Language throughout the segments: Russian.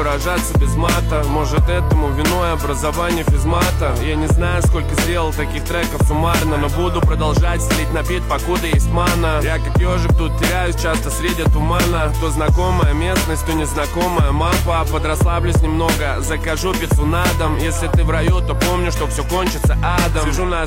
выражаться без мата. Может, этому виной образование физмата. Я не знаю, сколько сделал таких треков суммарно, но буду продолжать слить на бит, покуда есть мана. Я как ежик тут теряюсь часто среди тумана. То знакомая местность, то незнакомая мапа. Подрасслаблюсь немного, закажу пиццу на дом. Если ты в раю, то помню, что все кончится адом. Сижу на...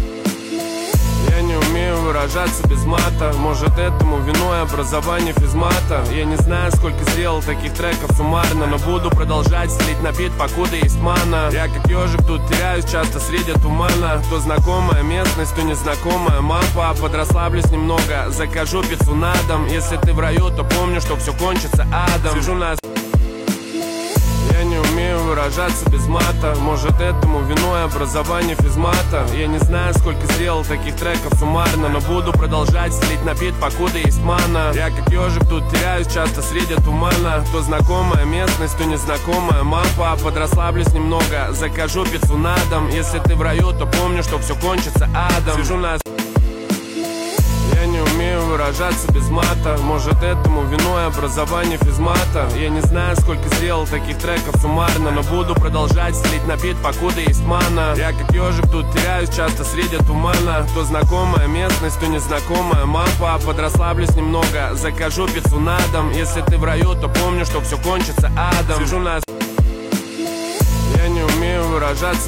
Я не умею выражаться без мата. Может, этому виной образование физмата. Я не знаю, сколько сделал таких треков суммарно, но буду продолжать слить на бит, покуда есть мана. Я как ежик тут теряюсь часто среди тумана. То знакомая местность, то незнакомая мапа. Подрасслаблюсь немного, закажу пиццу на дом. Если ты в раю, то помню, что все кончится адом. Сижу на... Я не умею выражаться без мата. Может, этому виной образование физмата. Я не знаю, сколько сделал таких треков суммарно, но буду продолжать слить на бит, покуда есть мана. Я как ежик тут теряюсь часто среди тумана. То знакомая местность, то незнакомая мапа. Подрасслаблюсь немного, закажу пиццу на дом. Если ты в раю, то помню, что все кончится адом. Сижу на... Я не умею выражаться без мата. Может, этому виной образование физмата. Я не знаю, сколько сделал таких треков суммарно, но буду продолжать слить на бит, покуда есть мана. Я как ежик тут теряюсь часто среди тумана. То знакомая местность, то незнакомая мапа. Подрасслаблюсь немного, закажу пиццу на дом. Если ты в раю, то помню, что все кончится адом. Сижу на... Я не умею выражаться